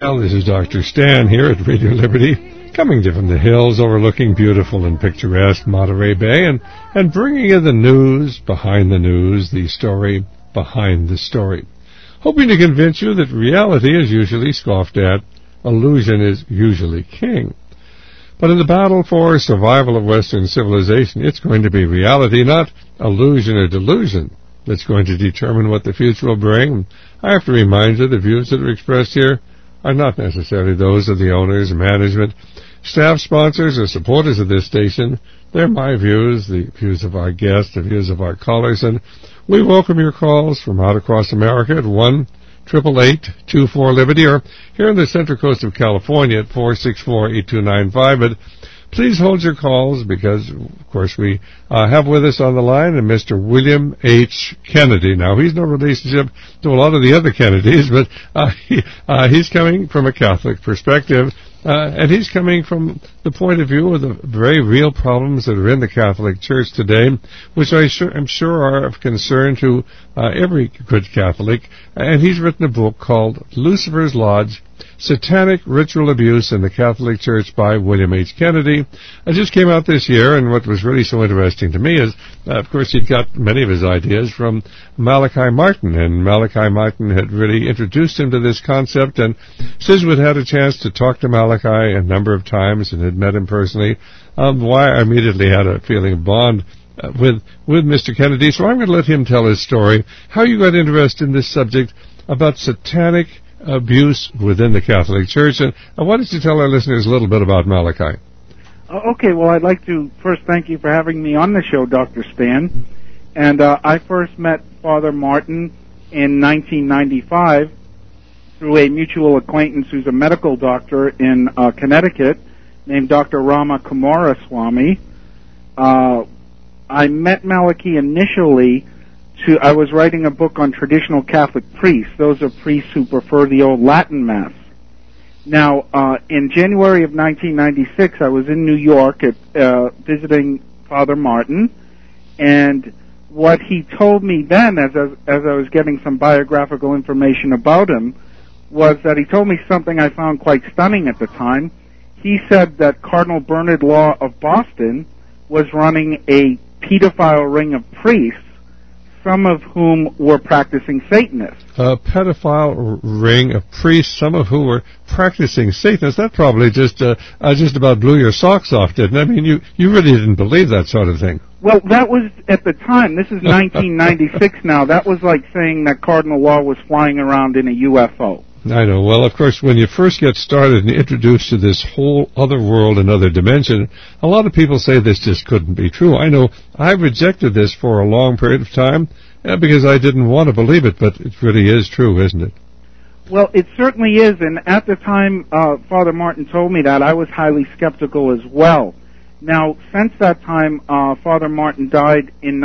Well, this is Dr. Stan here at Radio Liberty, coming to you from the hills overlooking beautiful and picturesque Monterey Bay and bringing you the news behind the news, the story behind the story. Hoping to convince you that reality is usually scoffed at, illusion is usually king. But in the battle for survival of Western civilization, it's going to be reality, not illusion or delusion, that's going to determine what the future will bring. I have to remind you the views that are expressed here are not necessarily those of the owners, management, staff, sponsors, or supporters of this station. They're my views, the views of our guests, the views of our callers, and we welcome your calls from out across America at 1-888-24-LIBERTY, or here on the Central Coast of California at 464-8295. But please hold your calls because, of course, we have with us on the line Mr. William H. Kennedy. Now, he's no relationship to a lot of the other Kennedys, but he's coming from a Catholic perspective, and he's coming from the point of view of the very real problems that are in the Catholic Church today, which I'm sure are of concern to every good Catholic. And he's written a book called Lucifer's Lodge, Satanic Ritual Abuse in the Catholic Church by William H. Kennedy. It just came out this year, and what was really so interesting to me is, of course, he'd got many of his ideas from Malachi Martin, and Malachi Martin had really introduced him to this concept, and since we'd had a chance to talk to Malachi a number of times and had met him personally, why I immediately had a feeling of bond with Mr. Kennedy. So I'm going to let him tell his story, how you got interested in this subject about satanic abuse within the Catholic Church. And why don't you tell our listeners a little bit about Malachi? Okay, well, I'd like to first thank you for having me on the show, Dr. Stan. And I first met Father Martin in 1995 through a mutual acquaintance who's a medical doctor in Connecticut named Dr. Rama Kumaraswamy. I met Malachi initially I was writing a book on traditional Catholic priests. Those are priests who prefer the old Latin Mass. Now, in January of 1996, I was in New York visiting Father Martin, and what he told me then, as I was getting some biographical information about him, was that he told me something I found quite stunning at the time. He said that Cardinal Bernard Law of Boston was running a pedophile ring of priests, some of whom were practicing Satanists. A pedophile ring of priests, some of whom were practicing Satanists. That probably just about blew your socks off, didn't it? I mean, you really didn't believe that sort of thing. Well, that was at the time. This is 1996 now. That was like saying that Cardinal Law was flying around in a UFO. I know. Well, of course, when you first get started and introduced to this whole other world and other dimension, a lot of people say this just couldn't be true. I know I rejected this for a long period of time because I didn't want to believe it, but it really is true, isn't it? Well, it certainly is, and at the time Father Martin told me that, I was highly skeptical as well. Now, since that time, Father Martin died in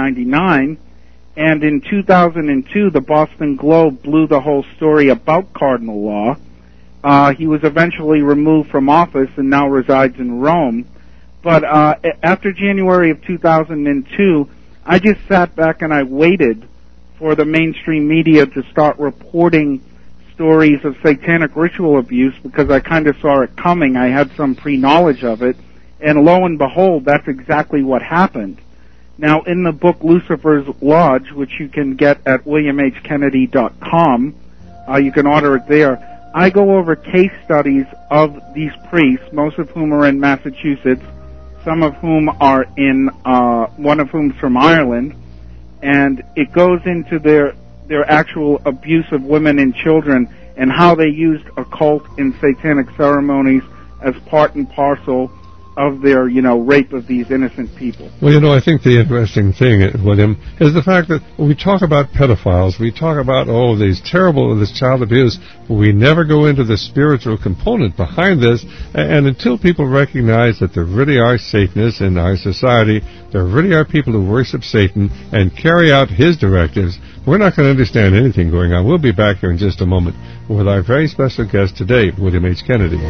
1999, and in 2002, the Boston Globe blew the whole story about Cardinal Law. He was eventually removed from office and now resides in Rome. But after January of 2002, I just sat back and I waited for the mainstream media to start reporting stories of satanic ritual abuse because I kind of saw it coming. I had some pre-knowledge of it. And lo and behold, that's exactly what happened. Now, in the book Lucifer's Lodge, which you can get at williamhkennedy.com, you can order it there, I go over case studies of these priests, most of whom are in Massachusetts, some of whom are in, one of whom's from Ireland, and it goes into their actual abuse of women and children and how they used occult and satanic ceremonies as part and parcel of their, rape of these innocent people. Well, I think the interesting thing, William, is the fact that when we talk about pedophiles, we talk about, this child abuse, but we never go into the spiritual component behind this, and until people recognize that there really are Satanists in our society, there really are people who worship Satan and carry out his directives, we're not going to understand anything going on. We'll be back here in just a moment with our very special guest today, William H. Kennedy.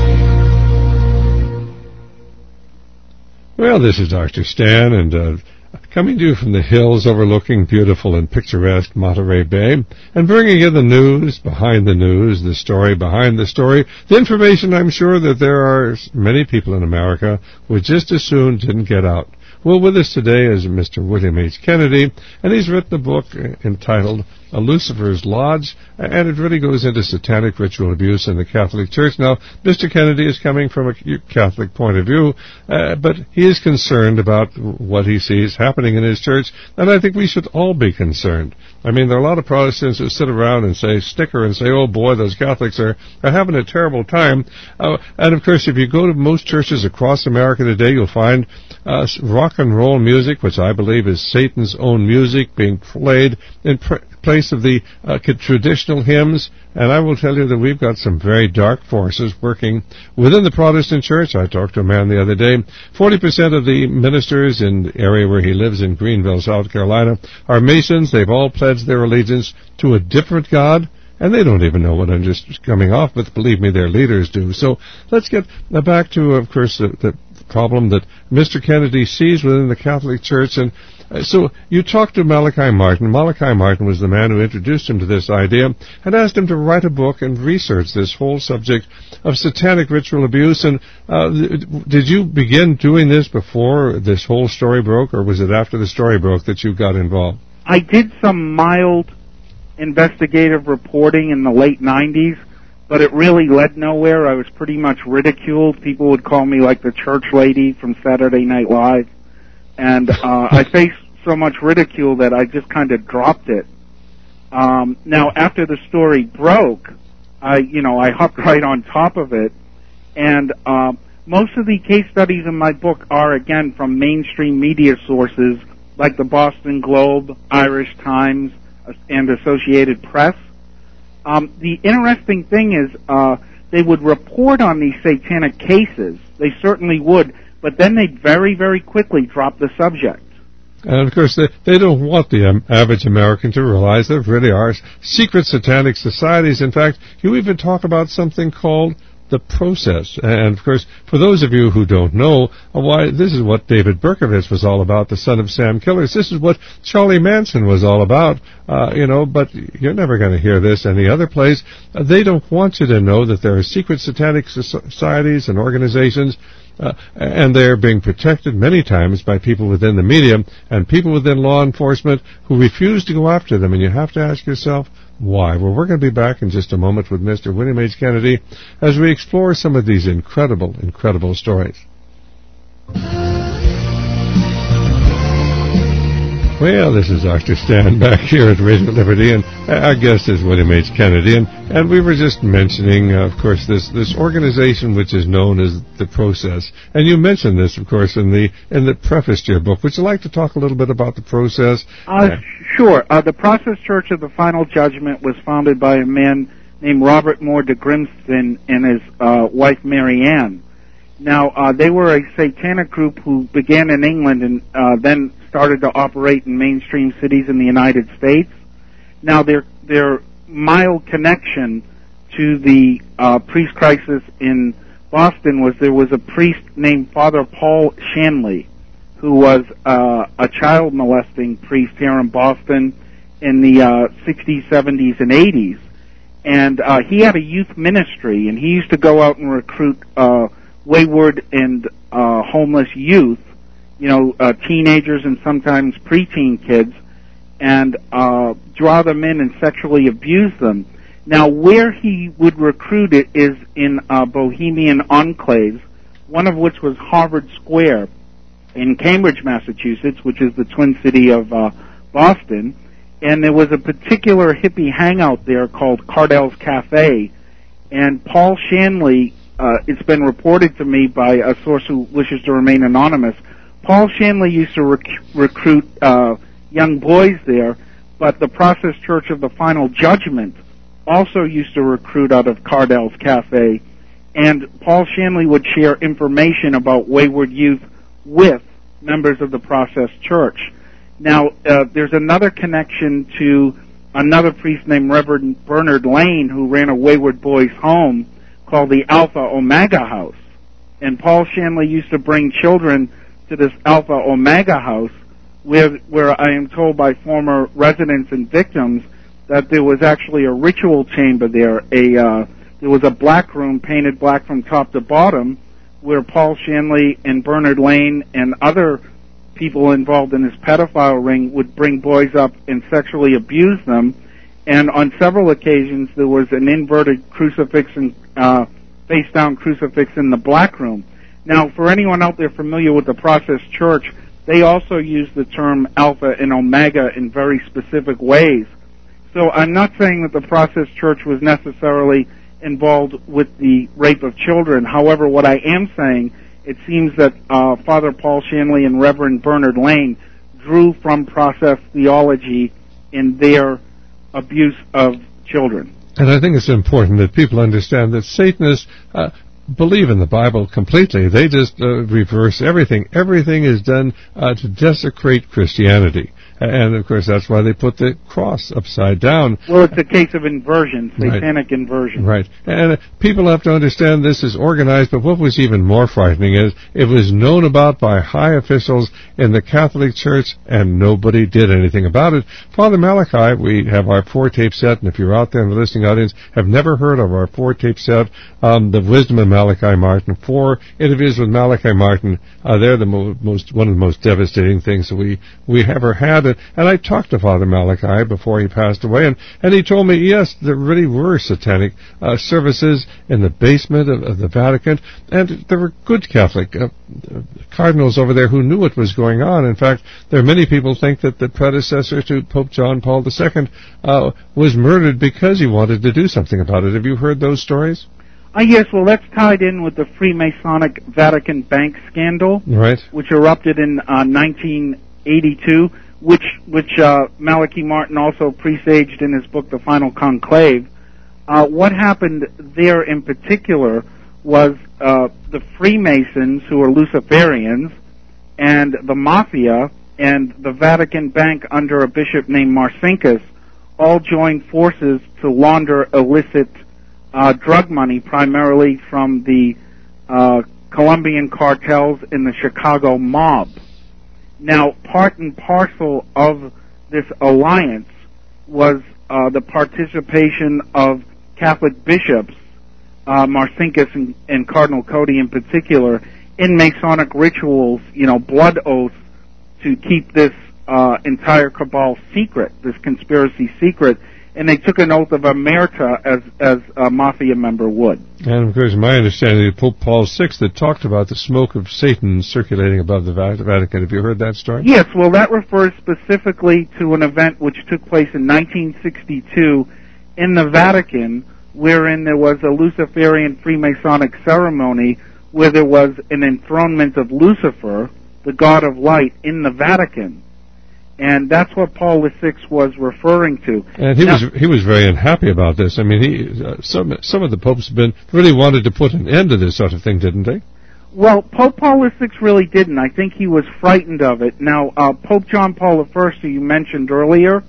Well, this is Dr. Stan, and Coming to you from the hills overlooking beautiful and picturesque Monterey Bay, and bringing you the news behind the news, the story behind the story, the information I'm sure that there are many people in America who just as soon didn't get out. Well, with us today is Mr. William H. Kennedy, and he's written a book entitled Lucifer's Lodge, and it really goes into satanic ritual abuse in the Catholic Church. Now, Mr. Kennedy is coming from a Catholic point of view, but he is concerned about what he sees happening in his church, and I think we should all be concerned. I mean, there are a lot of Protestants who sit around and snicker and say, oh boy, those Catholics are having a terrible time. And of course, if you go to most churches across America today, you'll find rock and roll music, which I believe is Satan's own music, being played in place of the traditional hymns. And I will tell you that we've got some very dark forces working within the Protestant church. I talked to a man the other day. 40% of the ministers in the area where he lives in Greenville, South Carolina, are Masons. They've all pledged their allegiance to a different God, and they don't even know what I'm just coming off with. Believe me, their leaders do. So let's get back to, of course, the problem that Mr. Kennedy sees within the Catholic Church. And so you talked to Malachi Martin. Malachi Martin was the man who introduced him to this idea and asked him to write a book and research this whole subject of satanic ritual abuse. And did you begin doing this before this whole story broke, or was it after the story broke that you got involved? I did some mild investigative reporting in the late 90s, but it really led nowhere. I was pretty much ridiculed. People would call me like the church lady from Saturday Night Live. And I faced so much ridicule that I just kind of dropped it. Now, after the story broke, I hopped right on top of it. And most of the case studies in my book are, again, from mainstream media sources like the Boston Globe, Irish Times, and Associated Press. The interesting thing is they would report on these satanic cases. They certainly would, but then they'd very, very quickly drop the subject. And, of course, they don't want the average American to realize there really are secret satanic societies. In fact, you even talk about something called the process. And, of course, for those of you who don't know, why this is what David Berkowitz was all about, the son of Sam Killers. This is what Charlie Manson was all about, but you're never going to hear this any other place. They don't want you to know that there are secret satanic societies and organizations, and they're being protected many times by people within the media and people within law enforcement who refuse to go after them. And you have to ask yourself, why? Well, we're going to be back in just a moment with Mr. William H. Kennedy as we explore some of these incredible, incredible stories. Well, this is Dr. Stan back here at Radio Liberty, and our guest is William H. Kennedy, and we were just mentioning, of course, this organization which is known as The Process. And you mentioned this, of course, in the preface to your book. Would you like to talk a little bit about The Process? Sure. The Process Church of the Final Judgment was founded by a man named Robert Moore de Grimston and his wife Mary Ann. Now, they were a satanic group who began in England and then started to operate in mainstream cities in the United States. Now, their mild connection to the priest crisis in Boston was there was a priest named Father Paul Shanley, who was a child molesting priest here in Boston in the 60s, 70s, and 80s. And he had a youth ministry, and he used to go out and recruit wayward and homeless youth, teenagers and sometimes preteen kids, and draw them in and sexually abuse them. Now, where he would recruit it is in bohemian enclaves, one of which was Harvard Square in Cambridge, Massachusetts, which is the twin city of Boston. And there was a particular hippie hangout there called Cardell's Cafe. And Paul Shanley, it's been reported to me by a source who wishes to remain anonymous, Paul Shanley used to recruit young boys there, but the Process Church of the Final Judgment also used to recruit out of Cardell's Cafe, and Paul Shanley would share information about wayward youth with members of the Process Church. Now, there's another connection to another priest named Reverend Bernard Lane, who ran a wayward boys' home called the Alpha Omega House. And Paul Shanley used to bring children to this Alpha Omega House where I am told by former residents and victims that there was actually a ritual chamber there. There was a black room painted black from top to bottom, where Paul Shanley and Bernard Lane and other people involved in this pedophile ring would bring boys up and sexually abuse them. And on several occasions, there was an inverted crucifix and face-down crucifix in the black room. Now, for anyone out there familiar with the Process Church, they also use the term Alpha and Omega in very specific ways. So I'm not saying that the Process Church was necessarily involved with the rape of children. However, what I am saying, it seems that Father Paul Shanley and Reverend Bernard Lane drew from Process theology in their abuse of children. And I think it's important that people understand that Satanists believe in the Bible completely. They just reverse everything. Everything is done to desecrate Christianity. And, of course, that's why they put the cross upside down. Well, it's a case of inversion, satanic inversion. Right. And people have to understand this is organized, but what was even more frightening is it was known about by high officials in the Catholic Church, and nobody did anything about it. Father Malachi, we have our 4-tape set, and if you're out there in the listening audience, have never heard of our 4-tape set, The Wisdom of Malachi Martin, 4 interviews with Malachi Martin. They're the one of the most devastating things that we ever had. And I talked to Father Malachi before he passed away, and he told me, yes, there really were satanic services in the basement of the Vatican, and there were good Catholic cardinals over there who knew what was going on. In fact, there are many people think that the predecessor to Pope John Paul II was murdered because he wanted to do something about it. Have you heard those stories? Yes, well, that's tied in with the Freemasonic Vatican Bank scandal, right, which erupted in 1982. Which Malachi Martin also presaged in his book, The Final Conclave. What happened there in particular was the Freemasons, who are Luciferians, and the Mafia, and the Vatican Bank under a bishop named Marcinkus all joined forces to launder illicit drug money, primarily from the Colombian cartels in the Chicago mob. Now, part and parcel of this alliance was the participation of Catholic bishops, Marcinkus and Cardinal Cody in particular, in Masonic rituals, blood oaths, to keep this entire cabal secret, this conspiracy secret, and they took an oath of omerta as a mafia member would. And, of course, my understanding of Pope Paul VI that talked about the smoke of Satan circulating above the Vatican. Have you heard that story? Yes, well, that refers specifically to an event which took place in 1962 in the Vatican, wherein there was a Luciferian Freemasonic ceremony where there was an enthronement of Lucifer, the god of light, in the Vatican. And that's what Paul VI was referring to. And he was very unhappy about this. I mean, some of the popes really wanted to put an end to this sort of thing, didn't they? Well, Pope Paul VI really didn't. I think he was frightened of it. Now, Pope John Paul I, who you mentioned earlier,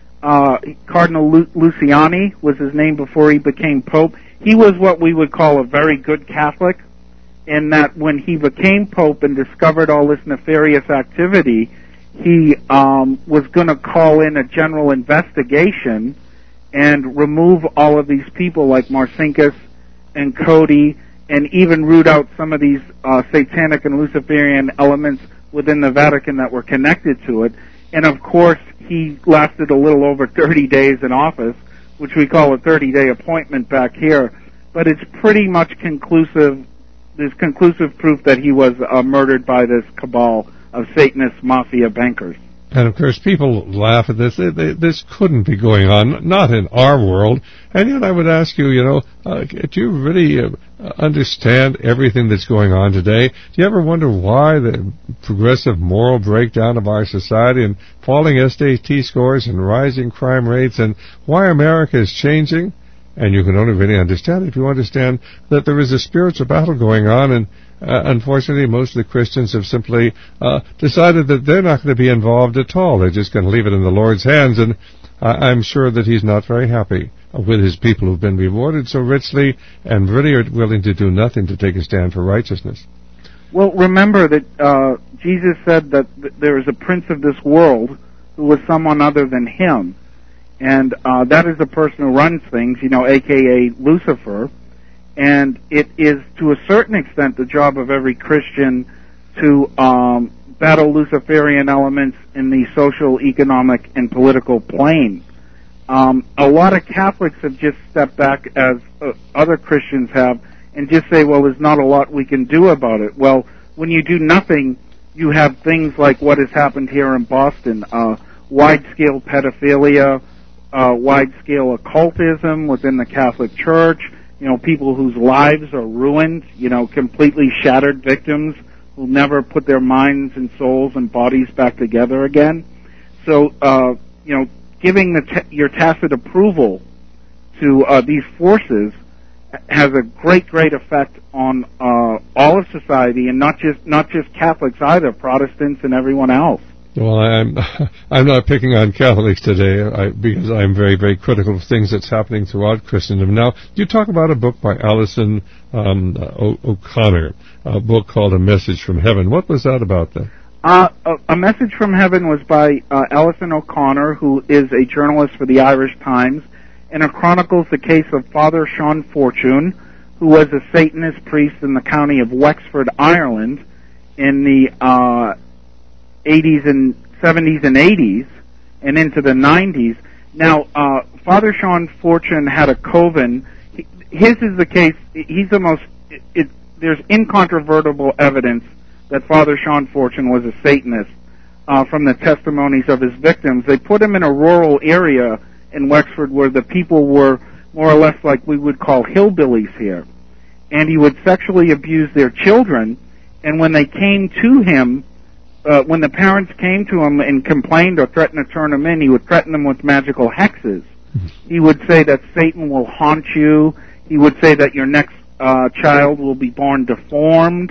Cardinal Luciani was his name before he became Pope. He was what we would call a very good Catholic, in that when he became Pope and discovered all this nefarious activity, he was going to call in a general investigation and remove all of these people like Marcinkus and Cody, and even root out some of these satanic and Luciferian elements within the Vatican that were connected to it. And of course, he lasted a little over 30 days in office, which we call a 30-day appointment back here. But it's pretty much conclusive. There's conclusive proof that he was murdered by this cabal of Satanist mafia bankers. And, of course, people laugh at this. This couldn't be going on, not in our world. And yet I would ask you, do you really understand everything that's going on today? Do you ever wonder why the progressive moral breakdown of our society and falling SAT scores and rising crime rates, and why America is changing? And you can only really understand it if you understand that there is a spiritual battle going on, and unfortunately, most of the Christians have simply decided that they're not going to be involved at all. They're just going to leave it in the Lord's hands, and I'm sure that He's not very happy with His people who've been rewarded so richly and really are willing to do nothing to take a stand for righteousness. Well, remember that Jesus said that there is a prince of this world who was someone other than him. And that is the person who runs things, a.k.a. Lucifer. And it is, to a certain extent, the job of every Christian to battle Luciferian elements in the social, economic, and political plane. A lot of Catholics have just stepped back, as other Christians have, and just say, well, there's not a lot we can do about it. Well, when you do nothing, you have things like what has happened here in Boston, wide-scale pedophilia, wide-scale occultism within the Catholic Church, people whose lives are ruined, completely shattered victims who never put their minds and souls and bodies back together again. So, giving your tacit approval to these forces has a great effect on all of society, and not just Catholics either, Protestants and everyone else. Well, I'm not picking on Catholics today because I'm very, very critical of things that's happening throughout Christendom. Now, you talk about a book by Alison O'Connor, a book called A Message from Heaven. What was that about then? A Message from Heaven was by Alison O'Connor, who is a journalist for the Irish Times, and it chronicles the case of Father Sean Fortune, who was a Satanist priest in the county of Wexford, Ireland, in the 80s and 70s and 80s, and into the 90s. Now, Father Sean Fortune had a coven. His is the case. He's the most. There's incontrovertible evidence that Father Sean Fortune was a Satanist from the testimonies of his victims. They put him in a rural area in Wexford where the people were more or less like we would call hillbillies here, and he would sexually abuse their children. And when they came to him, when the parents came to him and complained or threatened to turn him in, he would threaten them with magical hexes. He would say that Satan will haunt you. He would say that your next child will be born deformed.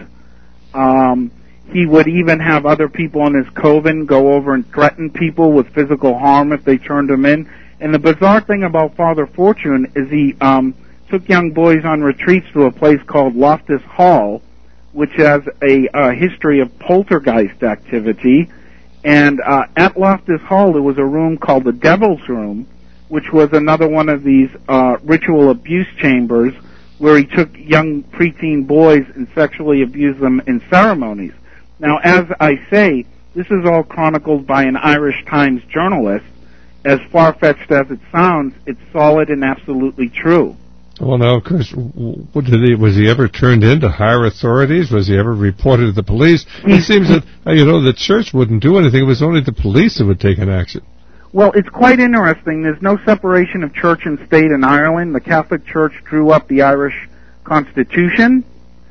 He would even have other people in his coven go over and threaten people with physical harm if they turned him in. And the bizarre thing about Father Fortune is he took young boys on retreats to a place called Loftus Hall, which has a history of poltergeist activity. And at Loftus Hall, there was a room called the Devil's Room, which was another one of these ritual abuse chambers where he took young preteen boys and sexually abused them in ceremonies. Now, as I say, this is all chronicled by an Irish Times journalist. As far-fetched as it sounds, it's solid and absolutely true. Well, now, of course, was he ever turned in to higher authorities? Was he ever reported to the police? It seems that, the church wouldn't do anything. It was only the police that would take an action. Well, it's quite interesting. There's no separation of church and state in Ireland. The Catholic Church drew up the Irish Constitution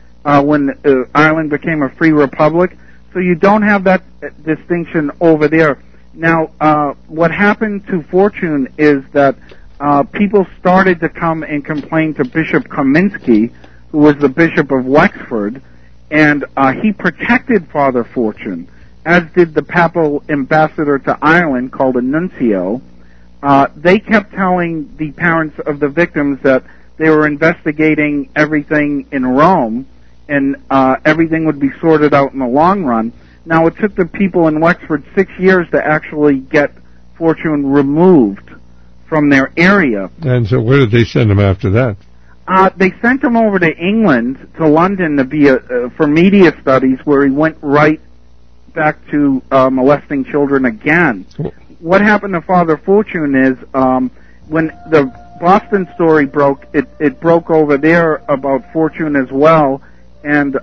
when Ireland became a free republic. So you don't have that distinction over there. Now, what happened to Fortune is that people started to come and complain to Bishop Kaminsky, who was the Bishop of Wexford, and he protected Father Fortune, as did the papal ambassador to Ireland called a nuncio. They kept telling the parents of the victims that they were investigating everything in Rome, and everything would be sorted out in the long run. Now, it took the people in Wexford 6 years to actually get Fortune removed from their area. And so where did they send him after that? They sent him over to England, to London, to be for media studies, where he went right back to molesting children again. What happened to Father Fortune is when the Boston story broke, it broke over there about Fortune as well, and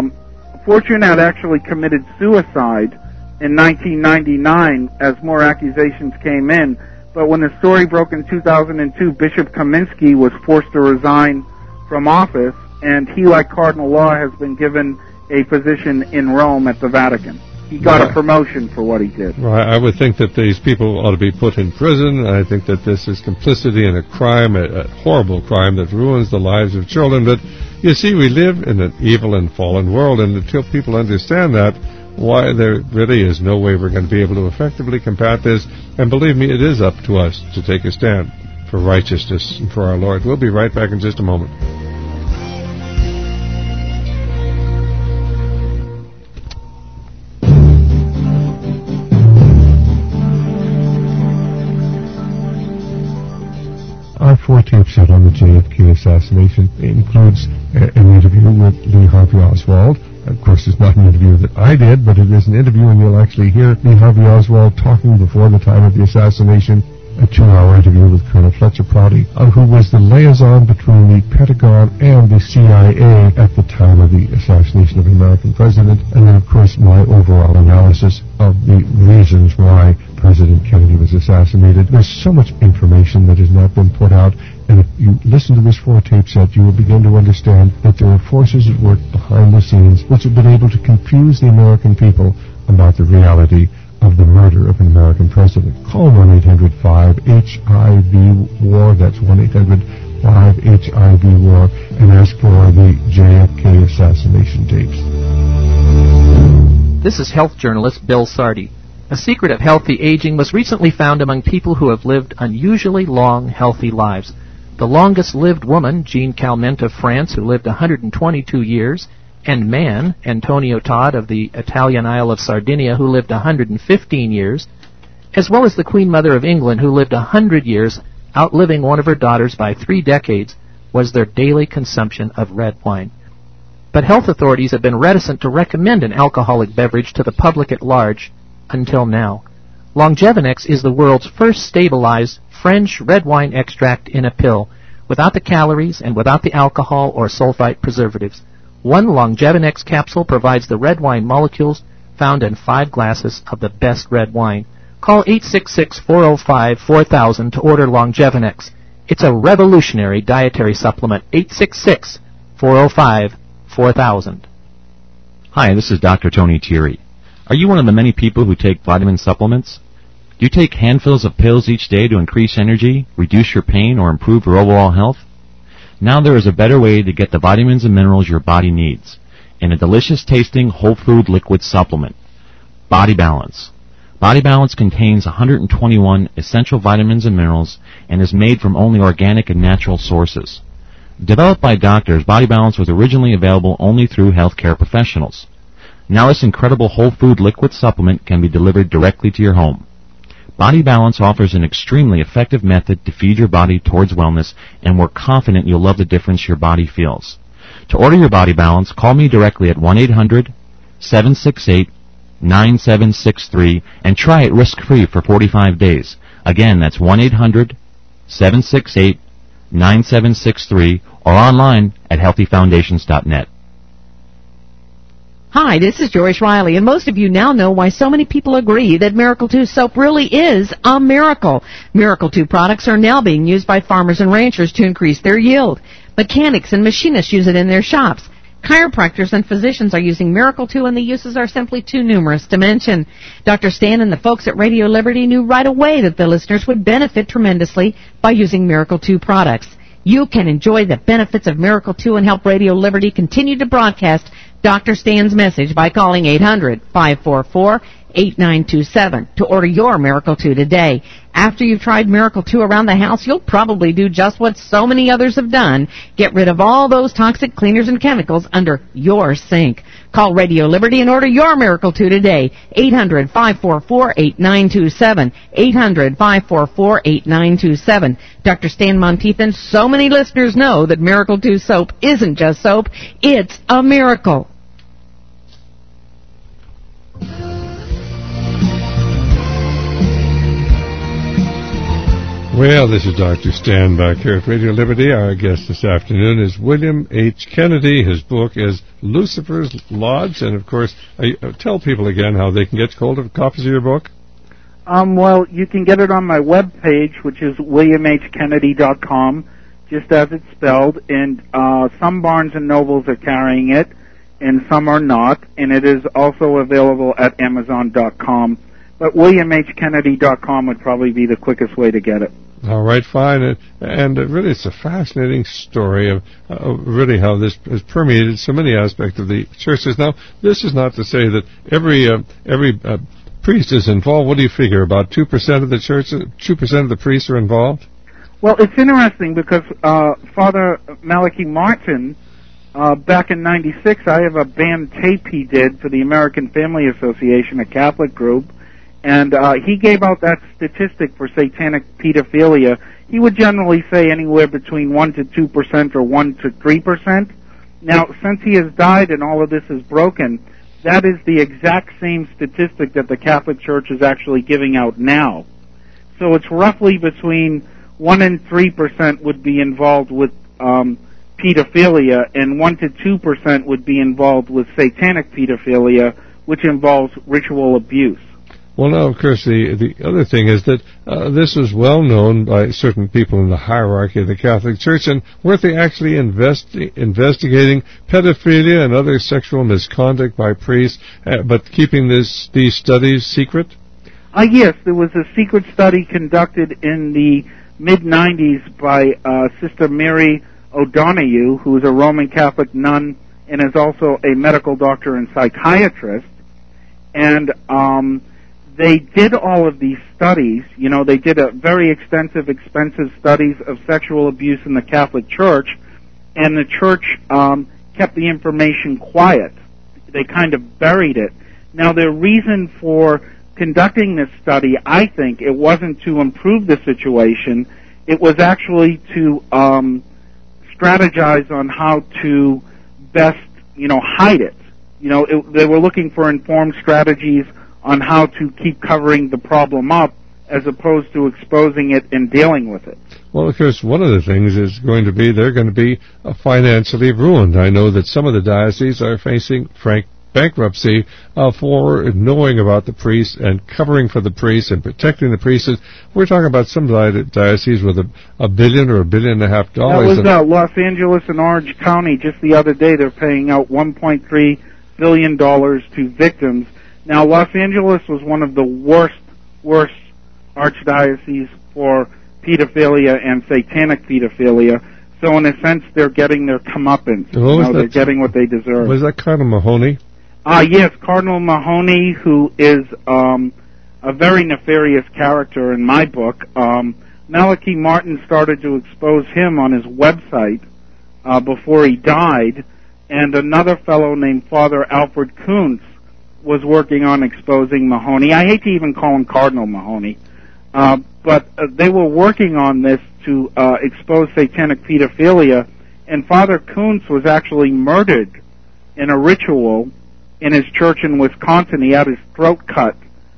Fortune had actually committed suicide in 1999 as more accusations came in. But when the story broke in 2002, Bishop Kaminsky was forced to resign from office, and he, like Cardinal Law, has been given a position in Rome at the Vatican. He got a promotion for what he did. Well, I would think that these people ought to be put in prison. I think that this is complicity in a crime, a horrible crime that ruins the lives of children. But you see, we live in an evil and fallen world, and until people understand that, why there really is no way we're going to be able to effectively combat this. And believe me, it is up to us to take a stand for righteousness and for our Lord. We'll be right back in just a moment. JFK assassination. It includes an interview with Lee Harvey Oswald. Of course, it's not an interview that I did, but it is an interview, and you'll actually hear Lee Harvey Oswald talking before the time of the assassination. A 2-hour interview with Colonel Fletcher Prouty, who was the liaison between the Pentagon and the CIA at the time of the assassination of an American president, and then, of course, my overall analysis of the reasons why President Kennedy was assassinated. There's so much information that has not been put out, and if you listen to this 4-tape set, you will begin to understand that there are forces at work behind the scenes which have been able to confuse the American people about the reality of the murder of an American president. Call 1-800-5-HIV-WAR, that's 1-800-5-HIV-WAR, and ask for the JFK assassination tapes. This is health journalist Bill Sardi. A secret of healthy aging was recently found among people who have lived unusually long, healthy lives. The longest-lived woman, Jean Calment of France, who lived 122 years, and man, Antonio Todd of the Italian Isle of Sardinia, who lived 115 years, as well as the Queen Mother of England, who lived 100 years, outliving one of her daughters by 3 decades, was their daily consumption of red wine. But health authorities have been reticent to recommend an alcoholic beverage to the public at large until now. Longevinex is the world's first stabilized French red wine extract in a pill, without the calories and without the alcohol or sulfite preservatives. One Longevinex capsule provides the red wine molecules found in 5 glasses of the best red wine. Call 866-405-4000 to order Longevinex. It's a revolutionary dietary supplement. 866-405-4000. Hi, this is Dr. Tony Thierry. Are you one of the many people who take vitamin supplements? Do you take handfuls of pills each day to increase energy, reduce your pain, or improve your overall health? Now there is a better way to get the vitamins and minerals your body needs in a delicious-tasting whole food liquid supplement, Body Balance. Body Balance contains 121 essential vitamins and minerals and is made from only organic and natural sources. Developed by doctors, Body Balance was originally available only through healthcare professionals. Now this incredible whole food liquid supplement can be delivered directly to your home. Body Balance offers an extremely effective method to feed your body towards wellness, and we're confident you'll love the difference your body feels. To order your Body Balance, call me directly at 1-800-768-9763 and try it risk-free for 45 days. Again, that's 1-800-768-9763 or online at healthyfoundations.net. Hi, this is Joyce Riley, and most of you now know why so many people agree that Miracle 2 soap really is a miracle. Miracle 2 products are now being used by farmers and ranchers to increase their yield. Mechanics and machinists use it in their shops. Chiropractors and physicians are using Miracle 2, and the uses are simply too numerous to mention. Dr. Stan and the folks at Radio Liberty knew right away that the listeners would benefit tremendously by using Miracle 2 products. You can enjoy the benefits of Miracle 2 and help Radio Liberty continue to broadcast Dr. Stan's message by calling 800-544-8927 to order your Miracle 2 today. After you've tried Miracle 2 around the house, you'll probably do just what so many others have done. Get rid of all those toxic cleaners and chemicals under your sink. Call Radio Liberty and order your Miracle 2 today. 800-544-8927. 800-544-8927. Dr. Stan Monteith and so many listeners know that Miracle 2 soap isn't just soap, it's a miracle. Well, this is Dr. Stan back here at Radio Liberty. Our guest this afternoon is William H. Kennedy. His book is Lucifer's Lodge. And, of course, tell people again how they can get hold of copies of your book. Well, you can get it on my webpage, which is williamhkennedy.com, just as it's spelled. And some Barnes & Nobles are carrying it, and some are not. And it is also available at Amazon.com. But williamhkennedy.com would probably be the quickest way to get it. All right, fine. And really, it's a fascinating story of really how this has permeated so many aspects of the churches. Now, this is not to say that every priest is involved. What do you figure? About 2% of the church, 2% of the priests are involved? Well, it's interesting because Father Malachi Martin, back in '96, I have a band tape he did for the American Family Association, a Catholic group. And he gave out that statistic for satanic pedophilia he would generally say anywhere between 1 to 2% or 1 to 3%. Now, since he has died and all of this is broken, that is the exact same statistic that the Catholic Church is actually giving out now. So it's roughly between 1 and 3% would be involved with pedophilia, and 1 to 2% would be involved with satanic pedophilia, which involves ritual abuse. Well, now, of course, the other thing is that this was well known by certain people in the hierarchy of the Catholic Church, and weren't they actually investigating pedophilia and other sexual misconduct by priests, but keeping these studies secret? Yes, there was a secret study conducted in the mid-90s by Sister Mary O'Donoghue, who is a Roman Catholic nun and is also a medical doctor and psychiatrist. And they did all of these studies. You know, they did a very extensive, expensive studies of sexual abuse in the Catholic Church, and the Church kept the information quiet. They kind of buried it. Now, their reason for conducting this study, I think, it wasn't to improve the situation. It was actually to strategize on how to best, hide it. They were looking for informed strategies on how to keep covering the problem up as opposed to exposing it and dealing with it. Well, of course, one of the things is going to be they're going to be financially ruined. I know that some of the dioceses are facing frank bankruptcy for knowing about the priests and covering for the priests and protecting the priests. We're talking about some dioceses with $1 billion or $1.5 billion. That was Los Angeles and Orange County. Just the other day, they're paying out $1.3 billion to victims. Now, Los Angeles was one of the worst archdioceses for pedophilia and satanic pedophilia. So, in a sense, they're getting their comeuppance. They're getting what they deserve. Was that Cardinal Mahoney? Yes, Cardinal Mahoney, who is a very nefarious character in my book. Malachi Martin started to expose him on his website before he died, and another fellow named Father Alfred Kuntz was working on exposing Mahoney. I hate to even call him Cardinal Mahoney, but they were working on this to expose satanic pedophilia, and Father Kuntz was actually murdered in a ritual in his church in Wisconsin. He had his throat cut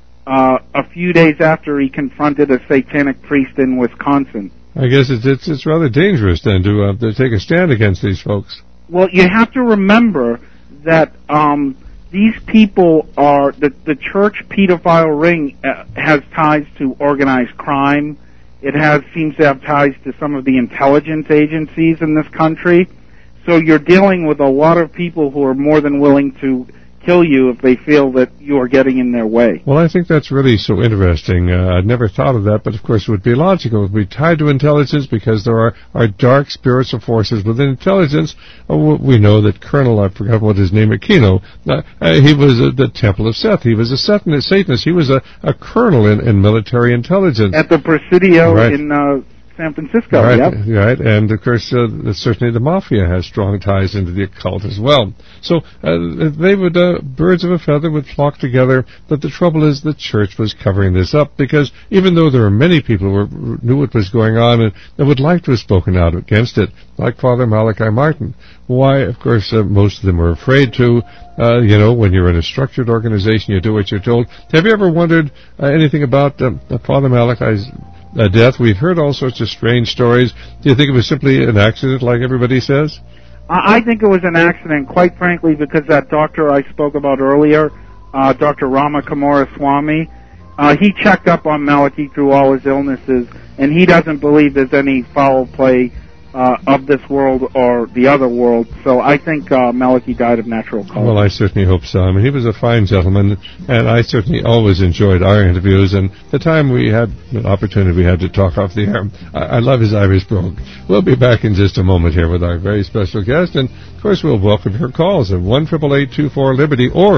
a few days after he confronted a satanic priest in Wisconsin. I guess it's rather dangerous then to take a stand against these folks. Well, you have to remember that these people are the church pedophile ring has ties to organized crime. It seems to have ties to some of the intelligence agencies in this country. So you're dealing with a lot of people who are more than willing to kill you if they feel that you are getting in their way. Well, I think that's really so interesting. I'd never thought of that, but of course it would be logical. It would be tied to intelligence because there are dark spiritual forces within intelligence. We know that Colonel, I forgot what his name, Aquino, he was the Temple of Seth. He was a Satanist. He was a colonel in military intelligence. At the Presidio in San Francisco, right, yep. Right, and of course, certainly the Mafia has strong ties into the occult as well. So they would, birds of a feather would flock together, but the trouble is the church was covering this up, because even though there were many people who knew what was going on and that would like to have spoken out against it, like Father Malachi Martin, why, of course, most of them were afraid to. When you're in a structured organization, you do what you're told. Have you ever wondered anything about Father Malachi's death? We've heard all sorts of strange stories. Do you think it was simply an accident, like everybody says? I think it was an accident, quite frankly, because that doctor I spoke about earlier, Dr. Rama Kumaraswamy, he checked up on Malachi through all his illnesses, and he doesn't believe there's any foul play of this world or the other world. So I think Malachi died of natural causes. Well, I certainly hope so. I mean, he was a fine gentleman, and I certainly always enjoyed our interviews, and the time we had, the opportunity we had to talk off the air. I love his Irish brogue. We'll be back in just a moment here with our very special guest, and of course we'll welcome your calls at 1-888-24-LIBERTY or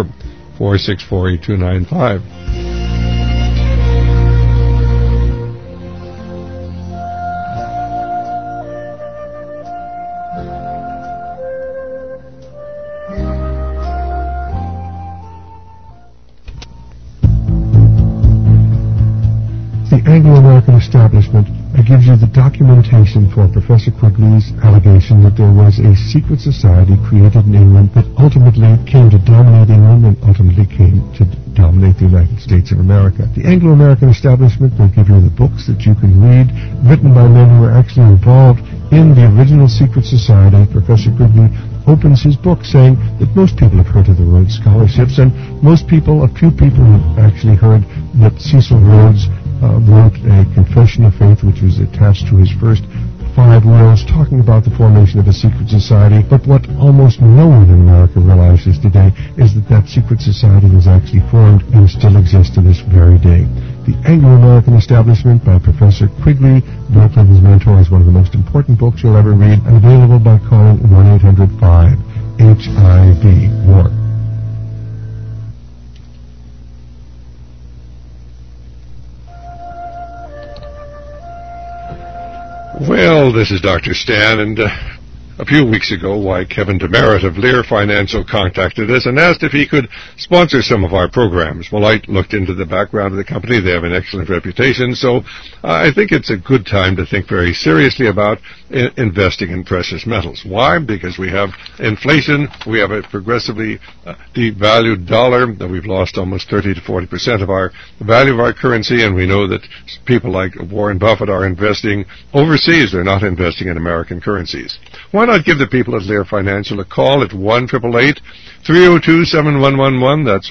464-8295. Anglo-American establishment, again, gives you the documentation for Professor Quigley's allegation that there was a secret society created in England that ultimately came to dominate England and ultimately came to dominate the United States of America. The Anglo-American establishment will give you the books that you can read, written by men who were actually involved in the original secret society. Professor Quigley opens his book saying that most people have heard of the Rhodes Scholarships, and most people, a few people have actually heard that Cecil Rhodes wrote a Confession of Faith, which was attached to his first 5 wills, talking about the formation of a secret society. But what almost no one in America realizes today is that that secret society was actually formed and still exists to this very day. The Anglo-American Establishment by Professor Quigley, Bill Clinton's mentor, is one of the most important books you'll ever read, and available by calling 1-800-5-HIV-WAR. Well, this is Dr. Stan, and a few weeks ago, Kevin Demerit of Lear Financial contacted us and asked if he could sponsor some of our programs. Well, I looked into the background of the company. They have an excellent reputation, so I think it's a good time to think very seriously about investing in precious metals. Why? Because we have inflation, we have a progressively devalued dollar, that we've lost almost 30 to 40% of the value of our currency, and we know that people like Warren Buffett are investing overseas. They're not investing in American currencies. Why not give the people at Lear Financial a call at 1-888-302-7111. That's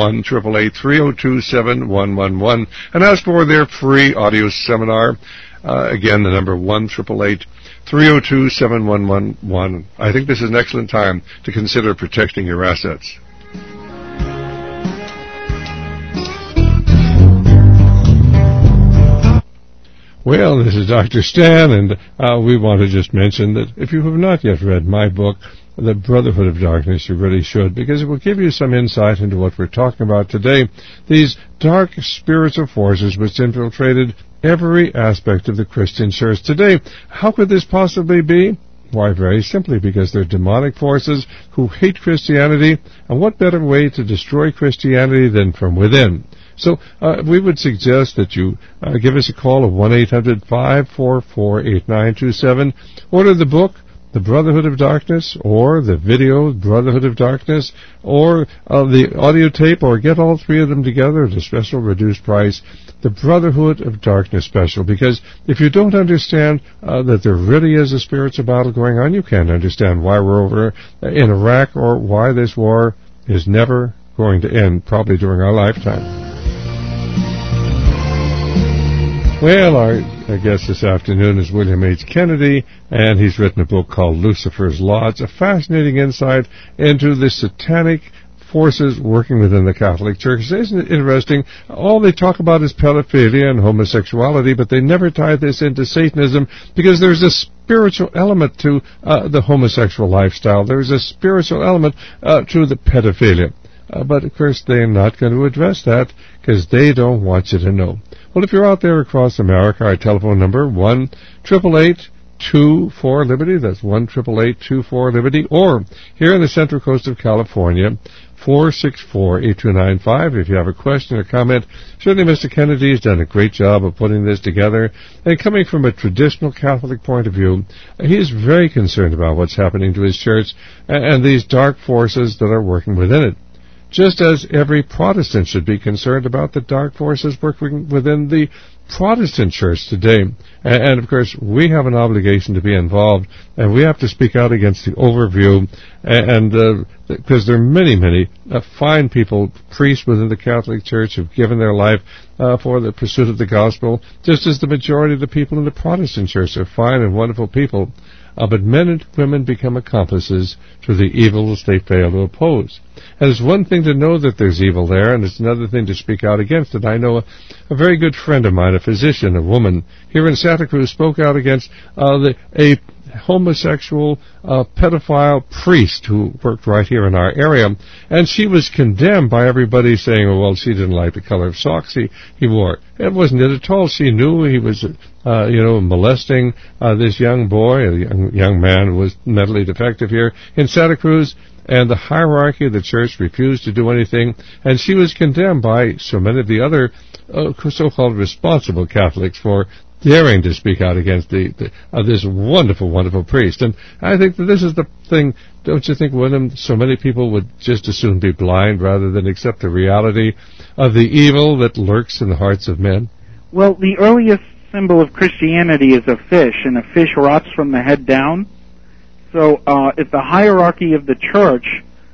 1-888-302-7111, and ask for their free audio seminar. Again, the number 1-888-302-7111. I think this is an excellent time to consider protecting your assets. Well, this is Dr. Stan, and we want to just mention that if you have not yet read my book, The Brotherhood of Darkness, you really should, because it will give you some insight into what we're talking about today, these dark spiritual forces which infiltrated every aspect of the Christian church today. How could this possibly be? Why, very simply because they're demonic forces who hate Christianity, and what better way to destroy Christianity than from within? So we would suggest that you give us a call of 1-800-544-8927. Order the book, The Brotherhood of Darkness, or the video, Brotherhood of Darkness, or the audio tape, or get all 3 of them together at a special reduced price, the Brotherhood of Darkness special. Because if you don't understand that there really is a spiritual battle going on, you can't understand why we're over in Iraq, or why this war is never going to end, probably during our lifetime. Well, our guest this afternoon is William H. Kennedy, and he's written a book called Lucifer's Law. It's a fascinating insight into the satanic forces working within the Catholic Church. Isn't it interesting? All they talk about is pedophilia and homosexuality, but they never tie this into Satanism, because there's a spiritual element to the homosexual lifestyle. There's a spiritual element to the pedophilia. But, of course, they're not going to address that because they don't want you to know. Well, if you're out there across America, our telephone number, 1-888-24-LIBERTY. That's 1-888-24-LIBERTY. Or here in the Central Coast of California, 464-8295. If you have a question or comment, certainly Mr. Kennedy has done a great job of putting this together. And coming from a traditional Catholic point of view, he is very concerned about what's happening to his church and these dark forces that are working within it. Just as every Protestant should be concerned about the dark forces working within the Protestant church today. And of course, we have an obligation to be involved, and we have to speak out against the overview, and because there are many fine people, priests within the Catholic Church, who've given their life for the pursuit of the gospel, just as the majority of the people in the Protestant church are fine and wonderful people. But men and women become accomplices to the evils they fail to oppose. And it's one thing to know that there's evil there, and it's another thing to speak out against it. I know a very good friend of mine, a physician, a woman, here in Santa Cruz, spoke out against a homosexual pedophile priest who worked right here in our area, and she was condemned by everybody saying, oh, well, she didn't like the color of socks he wore. It wasn't it at all. She knew he was molesting this young boy, a young man who was mentally defective here in Santa Cruz, and the hierarchy of the church refused to do anything, and she was condemned by so many of the other so-called responsible Catholics for daring to speak out against this wonderful, wonderful priest. And I think that this is the thing, don't you think, William, so many people would just as soon be blind rather than accept the reality of the evil that lurks in the hearts of men? Well, the earliest symbol of Christianity is a fish, and a fish rots from the head down. So if the hierarchy of the church,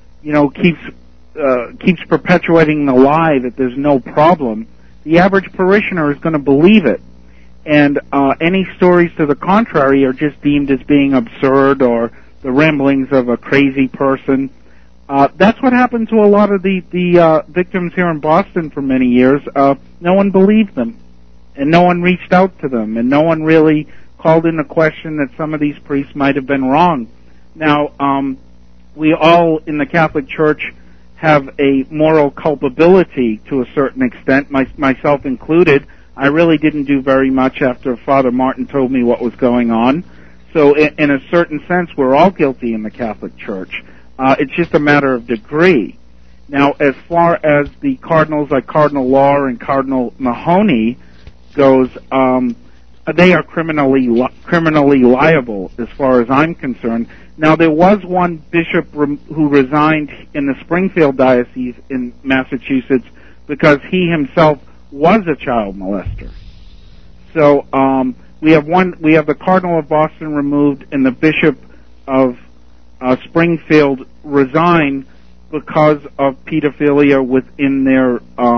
keeps perpetuating the lie that there's no problem, the average parishioner is going to believe it. And any stories to the contrary are just deemed as being absurd or the ramblings of a crazy person. That's what happened to a lot of the victims here in Boston for many years. No one believed them, and no one reached out to them, and no one really called into question that some of these priests might have been wrong. Now, we all in the Catholic Church have a moral culpability to a certain extent, myself included. I really didn't do very much after Father Martin told me what was going on. So in a certain sense, we're all guilty in the Catholic Church. It's just a matter of degree. Now, as far as the cardinals like Cardinal Law and Cardinal Mahoney goes, they are criminally liable as far as I'm concerned. Now, there was one bishop who resigned in the Springfield Diocese in Massachusetts because he himself was a child molester. So we have the Cardinal of Boston removed, and the Bishop of Springfield resigned because of pedophilia within their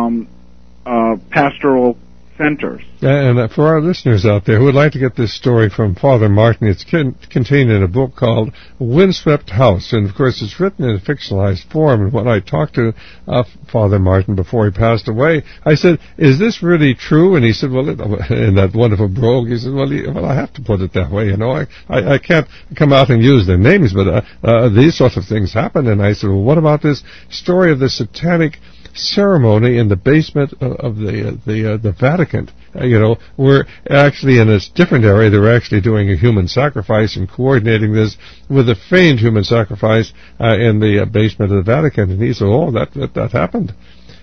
pastoral centers. And for our listeners out there who would like to get this story from Father Martin, it's contained in a book called Windswept House, and of course it's written in a fictionalized form. And when I talked to Father Martin before he passed away, I said, "Is this really true?" And he said, "Well," in that wonderful brogue, he said, "Well, I have to put it that way. I can't come out and use their names, but these sorts of things happen." And I said, "Well, what about this story of the satanic ceremony in the basement of the Vatican? We're actually in a different area. They're actually doing a human sacrifice and coordinating this with a feigned human sacrifice in the basement of the Vatican." And he said, "Oh, that happened."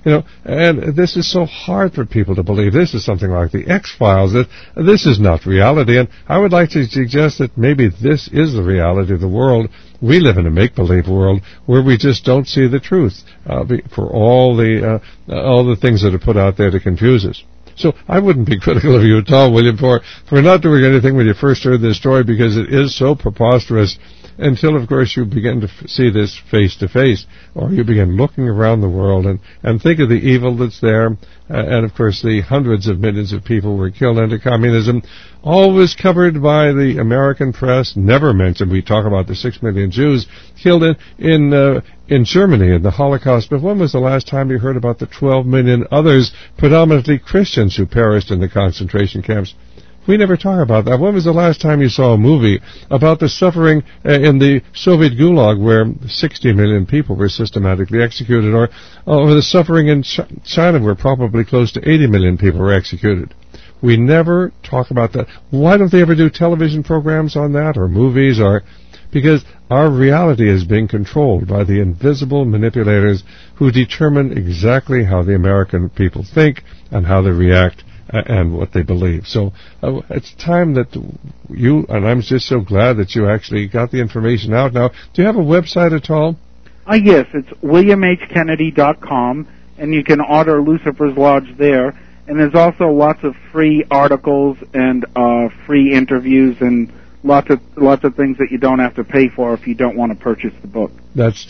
And this is so hard for people to believe. This is something like the X-Files. That this is not reality. And I would like to suggest that maybe this is the reality of the world. We live in a make-believe world where we just don't see the truth for all the things that are put out there to confuse us. So I wouldn't be critical of you at all, William, for not doing anything when you first heard this story, because it is so preposterous, until, of course, you begin to see this face to face, or you begin looking around the world and think of the evil that's there, and, of course, the hundreds of millions of people were killed under communism, always covered by the American press, never mentioned. We talk about the 6 million Jews killed in Germany in the Holocaust, but when was the last time you heard about the 12 million others, predominantly Christians, who perished in the concentration camps? We never talk about that. When was the last time you saw a movie about the suffering in the Soviet Gulag, where 60 million people were systematically executed, or the suffering in China, where probably close to 80 million people were executed? We never talk about that. Why don't they ever do television programs on that, or movies, because our reality is being controlled by the invisible manipulators who determine exactly how the American people think and how they react and what they believe. So it's time that you, and I'm just so glad that you actually got the information out. Now, do you have a website at all? Yes, it's williamhkennedy.com, and you can order Lucifer's Lodge there. And there's also lots of free articles and free interviews and lots of things that you don't have to pay for if you don't want to purchase the book. That's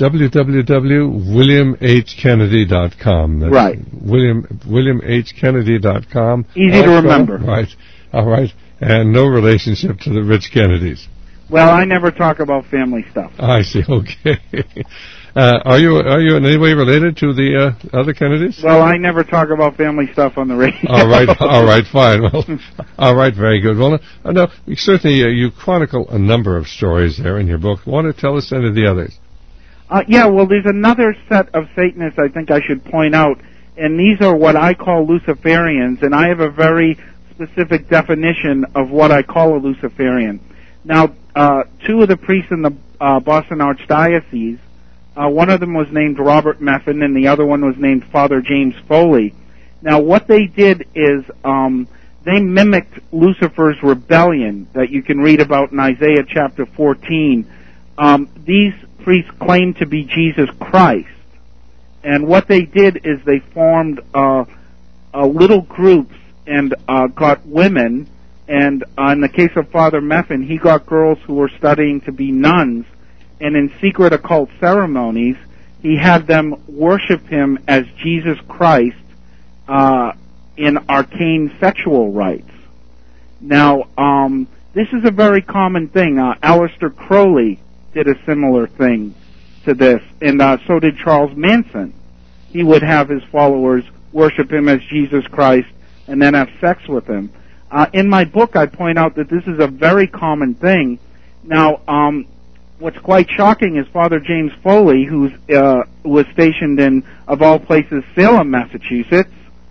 www.williamhkennedy.com. That's right. WilliamHkennedy.com. Easy to remember. Right. All right. And no relationship to the rich Kennedys. Well, I never talk about family stuff. I see. Okay. Are you in any way related to the other Kennedys? Well, I never talk about family stuff on the radio. All right, fine. Well, all right, very good. Well, no, certainly you chronicle a number of stories there in your book. Want to tell us any of the others? Well, there's another set of Satanists I think I should point out, and these are what I call Luciferians, and I have a very specific definition of what I call a Luciferian. Now, two of the priests in the Boston Archdiocese, one of them was named Robert Meffin, and the other one was named Father James Foley. Now, what they did is they mimicked Lucifer's rebellion that you can read about in Isaiah chapter 14. These priests claimed to be Jesus Christ. And what they did is they formed little groups and got women, and in the case of Father Meffin, he got girls who were studying to be nuns, and in secret occult ceremonies, he had them worship him as Jesus Christ in arcane sexual rites. Now, this is a very common thing. Aleister Crowley did a similar thing to this, and so did Charles Manson. He would have his followers worship him as Jesus Christ and then have sex with him. In my book, I point out that this is a very common thing. Now, what's quite shocking is Father James Foley, who was stationed in, of all places, Salem, Massachusetts.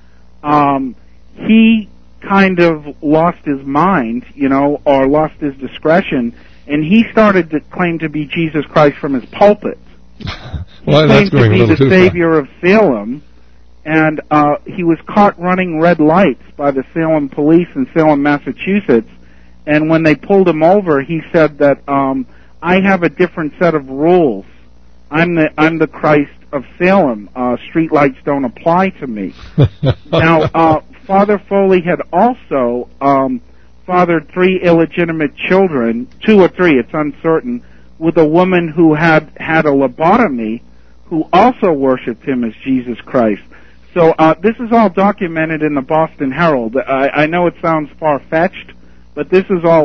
He kind of lost his mind, or lost his discretion, and he started to claim to be Jesus Christ from his pulpit. Well, he claimed to be the Savior of Salem, and he was caught running red lights by the Salem police in Salem, Massachusetts, and when they pulled him over, he said that, I have a different set of rules. I'm the Christ of Salem. Street lights don't apply to me. Now, Father Foley had also fathered 3 illegitimate children, 2 or 3, it's uncertain, with a woman who had a lobotomy, who also worshipped him as Jesus Christ. So this is all documented in the Boston Herald. I know it sounds far-fetched, but this is all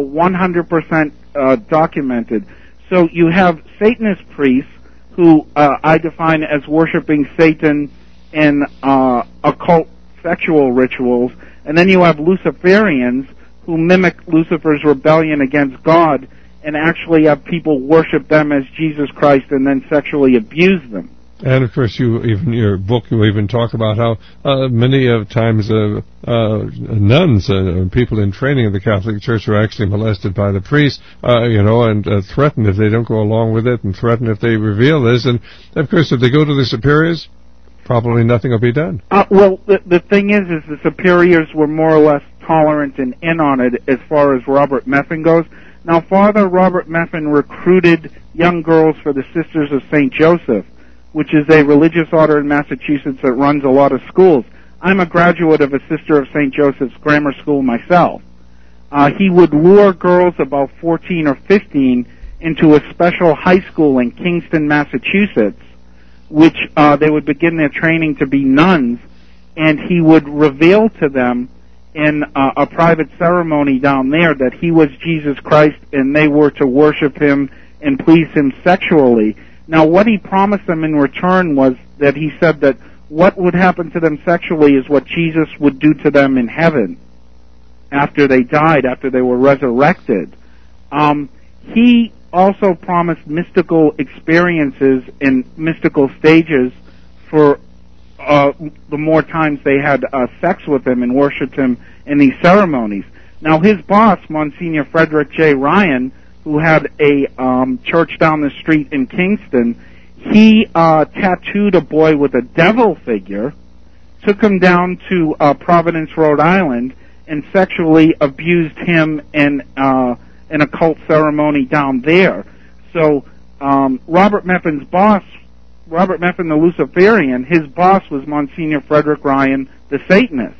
100% documented. So you have Satanist priests who I define as worshiping Satan in occult sexual rituals, and then you have Luciferians who mimic Lucifer's rebellion against God and actually have people worship them as Jesus Christ and then sexually abuse them. And of course, in your book, you even talk about how many of times nuns, people in training in the Catholic Church, are actually molested by the priests, and threatened if they don't go along with it, and threatened if they reveal this. And of course, if they go to the superiors, probably nothing will be done. Well, the thing is the superiors were more or less tolerant and in on it as far as Robert Meffin goes. Now, Father Robert Meffin recruited young girls for the Sisters of St. Joseph, which is a religious order in Massachusetts that runs a lot of schools. I'm a graduate of a Sister of St. Joseph's grammar school myself. He would lure girls about 14 or 15 into a special high school in Kingston, Massachusetts, which they would begin their training to be nuns, and he would reveal to them in a private ceremony down there that he was Jesus Christ and they were to worship him and please him sexually. Now, what he promised them in return was that he said that what would happen to them sexually is what Jesus would do to them in heaven after they died, after they were resurrected. He also promised mystical experiences and mystical stages for the more times they had sex with him and worshipped him in these ceremonies. Now, his boss, Monsignor Frederick J. Ryan, who had a church down the street in Kingston, he tattooed a boy with a devil figure, took him down to Providence, Rhode Island, and sexually abused him in an occult ceremony down there. So Robert Meffin's boss, Robert Meffin the Luciferian, his boss was Monsignor Frederick Ryan the Satanist.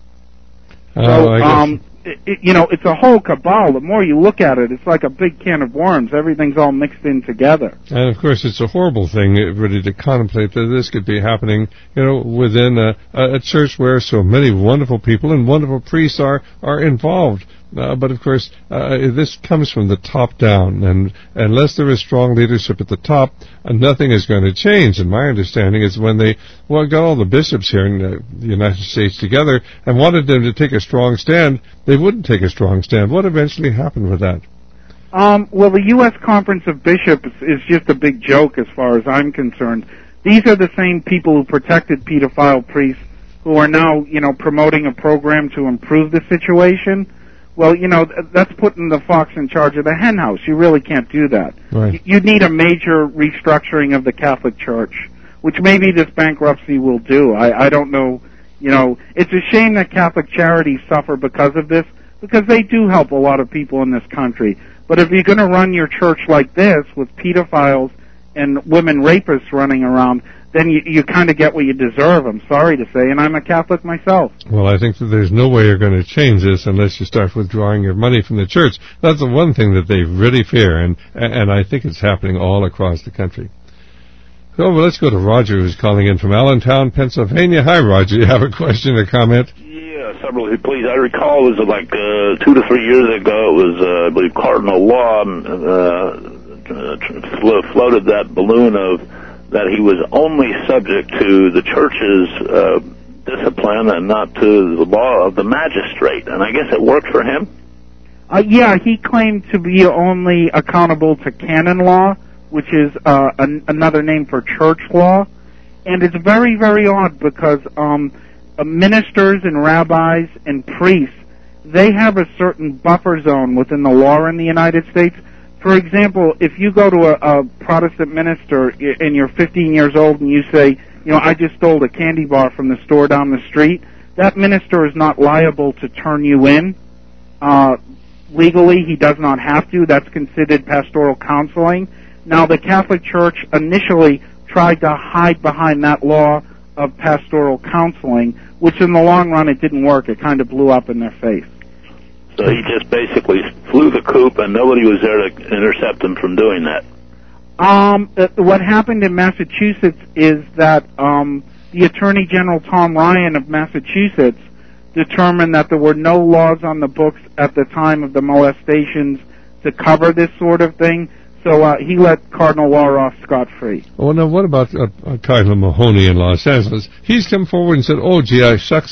So, it's a whole cabal. The more you look at it, it's like a big can of worms. Everything's all mixed in together. And, of course, it's a horrible thing, really, to contemplate that this could be happening, within a church where so many wonderful people and wonderful priests are involved. But, of course, this comes from the top down, and unless there is strong leadership at the top, nothing is going to change. And my understanding is when they got all the bishops here in the United States together and wanted them to take a strong stand, they wouldn't take a strong stand. What eventually happened with that? Well, the U.S. Conference of Bishops is just a big joke as far as I'm concerned. These are the same people who protected pedophile priests who are now, promoting a program to improve the situation. Well, that's putting the fox in charge of the hen house. You really can't do that. Right. You'd need a major restructuring of the Catholic Church, which maybe this bankruptcy will do. I don't know You know, it's a shame that Catholic charities suffer because of this, because they do help a lot of people in this country. But if you're going to run your church like this, with pedophiles and women rapists running around, then you kind of get what you deserve, I'm sorry to say, and I'm a Catholic myself. Well, I think that there's no way you're going to change this unless you start withdrawing your money from the church. That's the one thing that they really fear, and I think it's happening all across the country. So well, let's go to Roger, who's calling in from Allentown, Pennsylvania. Hi, Roger. You have a question or comment? Yeah, several, please. I recall it was like 2 to 3 years ago. It was, I believe, Cardinal Law floated that balloon of that he was only subject to the church's discipline and not to the law of the magistrate. And I guess it worked for him? Yeah, he claimed to be only accountable to canon law, which is another name for church law. And it's very, very odd because ministers and rabbis and priests, they have a certain buffer zone within the law in the United States. For example, if you go to a Protestant minister and you're 15 years old and you say, you know, I just stole a candy bar from the store down the street, that minister is not liable to turn you in. Legally, he does not have to. That's considered pastoral counseling. Now, the Catholic Church initially tried to hide behind that law of pastoral counseling, which in the long run it didn't work. It kind of blew up in their face. So he just basically flew the coop and nobody was there to intercept him from doing that. What happened in Massachusetts is that the Attorney General Tom Ryan of Massachusetts determined that there were no laws on the books at the time of the molestations to cover this sort of thing, so he let Cardinal Law off scot-free. Well, now, what about Cardinal Mahoney in Los Angeles? He's come forward and said, oh, gee,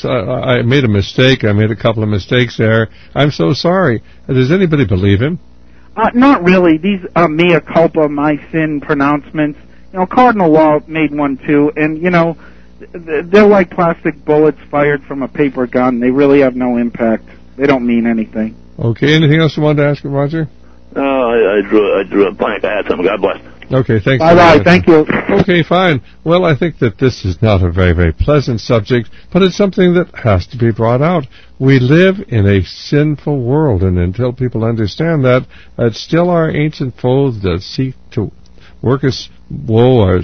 I made a mistake. I made a couple of mistakes there. I'm so sorry. Does anybody believe him? Not really. These mea culpa, my sin pronouncements. You know, Cardinal Law made one too, and, you know, they're like plastic bullets fired from a paper gun. They really have no impact. They don't mean anything. Okay, anything else you wanted to ask him, Roger? No, I drew a blank. I had some. God bless. Okay, thanks. Bye-bye. Thank you. Okay, fine. Well, I think that this is not a very, very pleasant subject, but it's something that has to be brought out. We live in a sinful world, and until people understand that, it's still our ancient foes that seek to work us woe. Our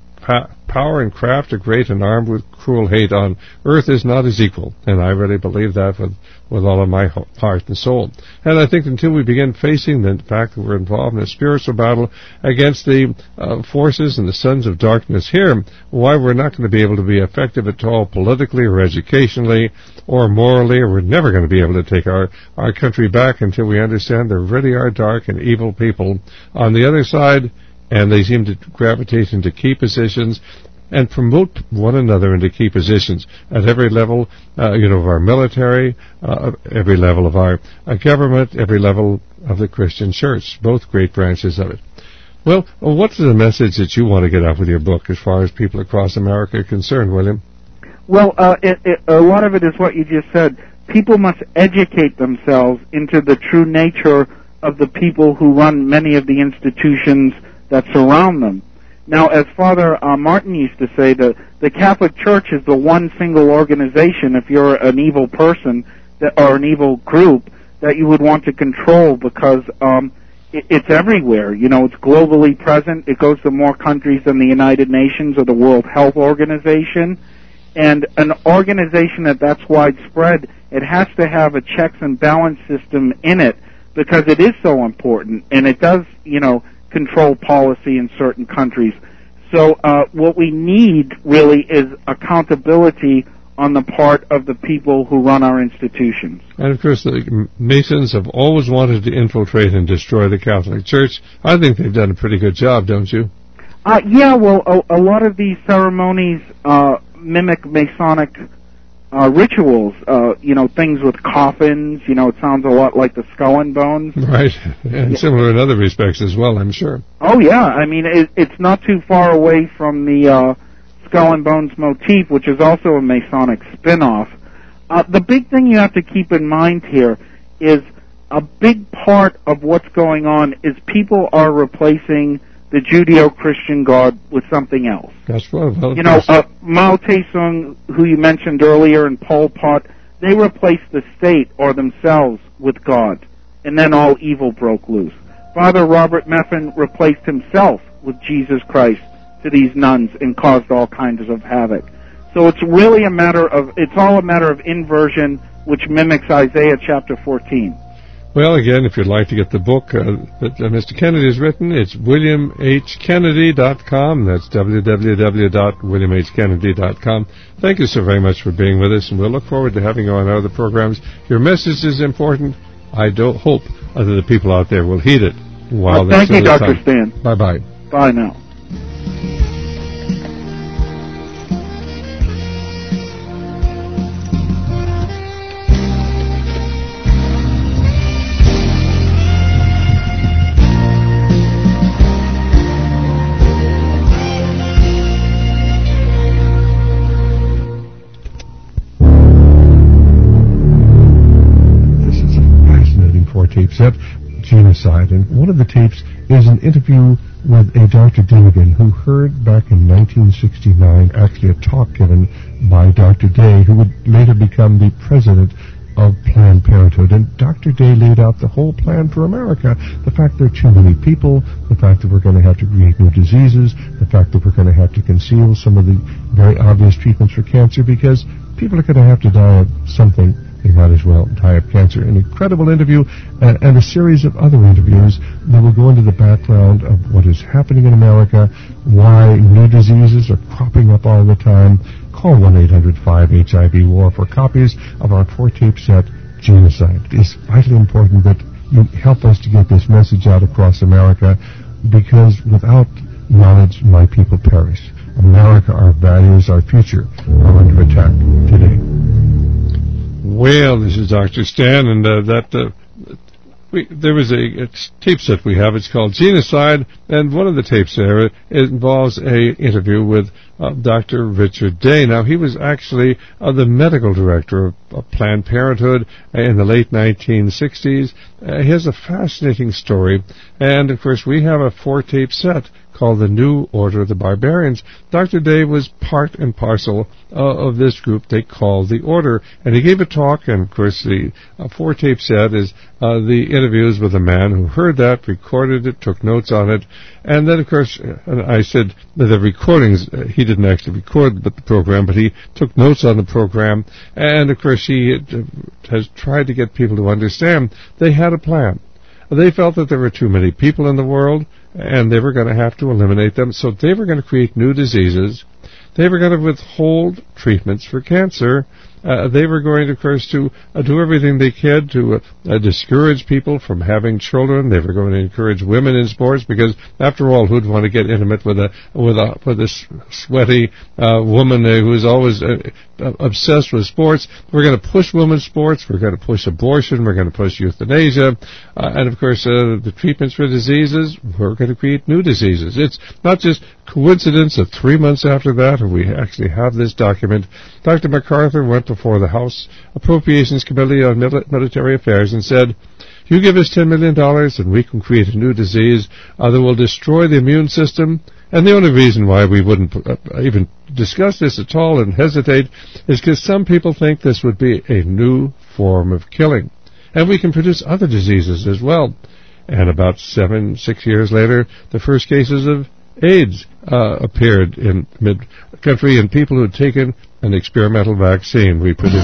power and craft are great, and armed with cruel hate on earth is not his equal. And I really believe that with all of my heart and soul. And I think until we begin facing the fact that we're involved in a spiritual battle against the forces and the sons of darkness here, why we're not going to be able to be effective at all politically or educationally or morally, or we're never going to be able to take our country back until we understand there really are dark and evil people on the other side, and they seem to gravitate into key positions and promote one another into key positions at every level, of our military, every level of our government, every level of the Christian church, both great branches of it. Well, what's the message that you want to get out with your book as far as people across America are concerned, William? Well, a lot of it is what you just said. People must educate themselves into the true nature of the people who run many of the institutions that surround them. Now, as Father Martin used to say, the Catholic Church is the one single organization, if you're an evil person or an evil group, that you would want to control, because it's everywhere. You know, it's globally present. It goes to more countries than the United Nations or the World Health Organization. And an organization that's widespread, it has to have a checks and balance system in it, because it is so important, and it does, control policy in certain countries. So what we need really is accountability on the part of the people who run our institutions. And of course, the Masons have always wanted to infiltrate and destroy the Catholic Church. I think they've done a pretty good job, don't you? Yeah, well, a lot of these ceremonies mimic Masonic rituals, things with coffins. It sounds a lot like the Skull and Bones. Right, and similar in other respects as well, I'm sure. Oh, yeah, I mean, it's not too far away from the Skull and Bones motif, which is also a Masonic spin-off. The big thing you have to keep in mind here is a big part of what's going on is people are replacing the Judeo-Christian God with something else. That's what. You know, Mao Tse-tung, who you mentioned earlier, and Pol Pot, they replaced the state or themselves with God, and then all evil broke loose. Father Robert Meffin replaced himself with Jesus Christ to these nuns and caused all kinds of havoc. So it's really it's all a matter of inversion, which mimics Isaiah chapter 14. Well, again, if you'd like to get the book that Mr. Kennedy has written, it's WilliamHKennedy.com. That's www.williamhkennedy.com. Thank you so very much for being with us, and we'll look forward to having you on other programs. Your message is important. I don't hope that the people out there will heed it. Thank you, Dr. Stan. Bye-bye. Bye now. Tape set, Genocide, and one of the tapes is an interview with a Dr. Dinnigan who heard back in 1969 actually a talk given by Dr. Day, who would later become the president of Planned Parenthood. And Dr. Day laid out the whole plan for America, the fact there are too many people, the fact that we're going to have to create new diseases, the fact that we're going to have to conceal some of the very obvious treatments for cancer because people are going to have to die of something. They might as well die of cancer. An incredible interview and a series of other interviews that will go into the background of what is happening in America, why new diseases are cropping up all the time. Call 1-800-5-HIV-WAR for copies of our 4-tape set, Genocide. It's vitally important that you help us to get this message out across America because without knowledge, my people perish. America, our values, our future are under attack today. Well, this is Dr. Stan, and there was a tape set we have. It's called Genocide, and one of the tapes there involves a interview with Dr. Richard Day. Now, he was actually the medical director of Planned Parenthood in the late 1960s. He has a fascinating story, and, of course, we have a 4-tape set called The New Order of the Barbarians. Dr. Day was part and parcel of this group they called the Order, and he gave a talk, and of course the 4-tape set is the interviews with a man who heard that, recorded it, took notes on it, and then of course I said that the recordings, he didn't actually record the program, but he took notes on the program, and of course he has tried to get people to understand they had a plan. They felt that there were too many people in the world, and they were going to have to eliminate them, so they were going to create new diseases. They were going to withhold treatments for cancer. They were going, of course, to do everything they could to discourage people from having children. They were going to encourage women in sports because, after all, who'd want to get intimate with a sweaty woman who is always obsessed with sports? We're going to push women's sports. We're going to push abortion. We're going to push euthanasia, and of course, the treatments for diseases. We're going to create new diseases. It's not just coincidence that 3 months after that, and we actually have this document, Dr. MacArthur went before the House Appropriations Committee on Military Affairs and said, you give us $10 million and we can create a new disease that will destroy the immune system. And the only reason why we wouldn't even discuss this at all and hesitate is because some people think this would be a new form of killing. And we can produce other diseases as well. And about 6 years later, the first cases of AIDS appeared in mid-country, and people who had taken an experimental vaccine reproduced.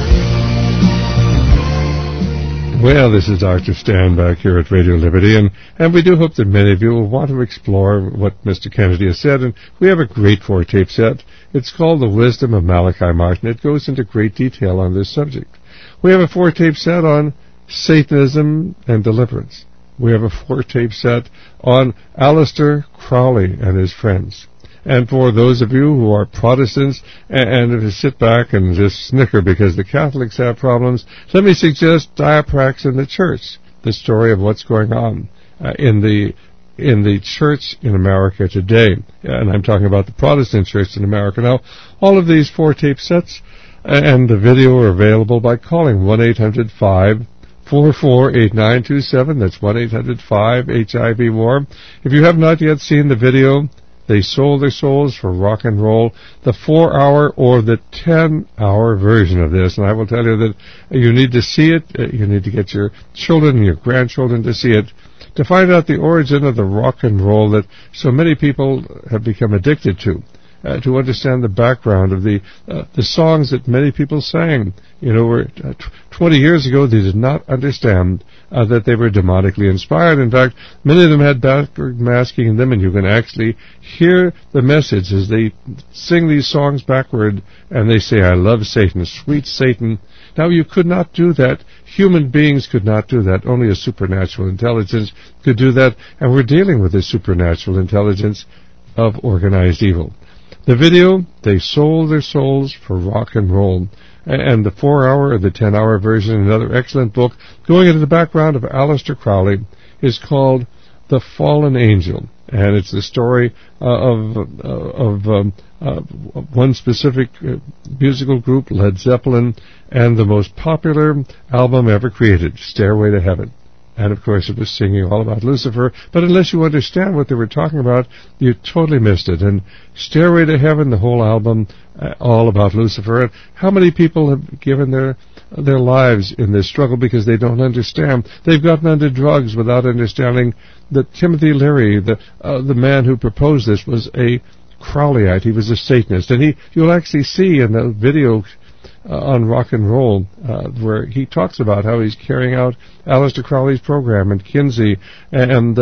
Well, this is Dr. Stan back here at Radio Liberty, and we do hope that many of you will want to explore what Mr. Kennedy has said, and we have a great 4-tape set. It's called The Wisdom of Malachi Martin. It goes into great detail on this subject. We have a 4-tape set on Satanism and deliverance. We have a 4-tape set on Aleister Crowley and his friends. And for those of you who are Protestants and sit back and just snicker because the Catholics have problems, let me suggest Diaprax in the Church, the story of what's going on in the church in America today. And I'm talking about the Protestant church in America. Now, all of these 4-tape sets and the video are available by calling 1-800-5 888-544-8927. That's 1-800-5-HIV-WAR. If you have not yet seen the video, They Sold Their Souls for Rock and Roll, the 4-hour or the 10-hour version of this. And I will tell you that you need to see it. You need to get your children and your grandchildren to see it, to find out the origin of the rock and roll that so many people have become addicted to understand the background of the songs that many people sang. 20 years ago, they did not understand that they were demonically inspired. In fact, many of them had backward masking in them, and you can actually hear the message as they sing these songs backward, and they say, "I love Satan, sweet Satan." Now, you could not do that. Human beings could not do that. Only a supernatural intelligence could do that, and we're dealing with the supernatural intelligence of organized evil. The video, They Sold Their Souls for Rock and Roll, and the 4-hour or the 10-hour version, another excellent book, going into the background of Aleister Crowley, is called The Fallen Angel, and it's the story of one specific musical group, Led Zeppelin, and the most popular album ever created, Stairway to Heaven. And, of course, it was singing all about Lucifer. But unless you understand what they were talking about, you totally missed it. And Stairway to Heaven, the whole album, all about Lucifer. And how many people have given their lives in this struggle because they don't understand? They've gotten into drugs without understanding that Timothy Leary, the man who proposed this, was a Crowleyite. He was a Satanist. And you'll actually see in the video on Rock and Roll, where he talks about how he's carrying out Aleister Crowley's program, and Kinsey and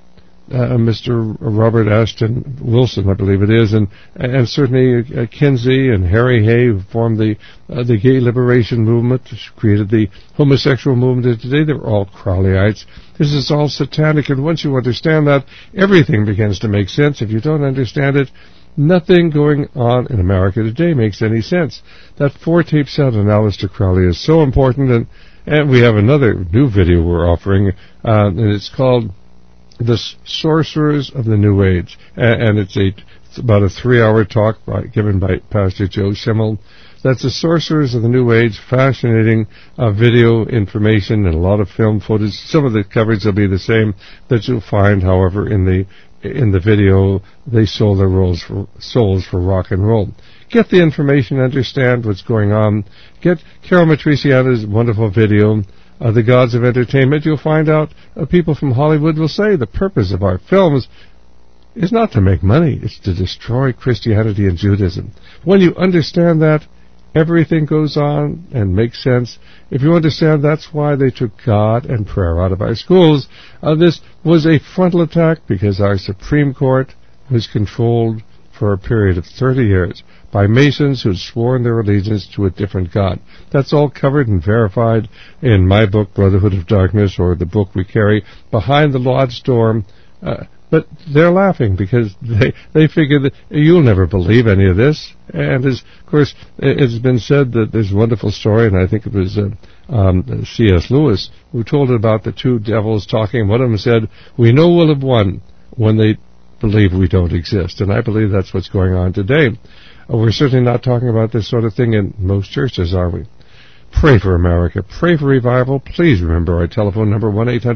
Mr. Robert Ashton Wilson, I believe it is, and certainly Kinsey and Harry Hay, who formed the gay liberation movement, created the homosexual movement today. They were all Crowleyites. This is all satanic, and once you understand that, everything begins to make sense. If you don't understand it, nothing going on in America today makes any sense. That 4-tape set on Aleister Crowley is so important, and we have another new video we're offering, and it's called The Sorcerers of the New Age, and it's about a 3-hour talk given by Pastor Joe Schimmel. That's The Sorcerers of the New Age, fascinating video information and a lot of film footage. Some of the coverage will be the same that you'll find, however, in the video, They Sold Their Souls for Rock and Roll. Get the information, understand what's going on. Get Carol Matriciana's wonderful video, The Gods of Entertainment. You'll find out people from Hollywood will say the purpose of our films is not to make money, it's to destroy Christianity and Judaism. When you understand that, everything goes on and makes sense. If you understand that's why they took God and prayer out of our schools, this was a frontal attack because our Supreme Court was controlled for a period of 30 years by Masons who'd sworn their allegiance to a different God. That's all covered and verified in my book, Brotherhood of Darkness, or the book we carry, Behind the Lodge Door. But they're laughing because they figure that you'll never believe any of this. And of course, it's been said that there's a wonderful story, and I think it was C.S. Lewis who told it about the two devils talking. One of them said, "We know we'll have won when they believe we don't exist." And I believe that's what's going on today. We're certainly not talking about this sort of thing in most churches, are we? Pray for America. Pray for revival. Please remember our telephone number,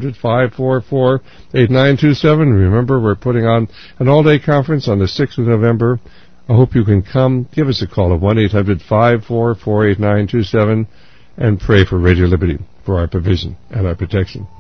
1-800-544-8927. Remember, we're putting on an all-day conference on the 6th of November. I hope you can come. Give us a call at 1-800-544-8927 and pray for Radio Liberty, for our provision and our protection.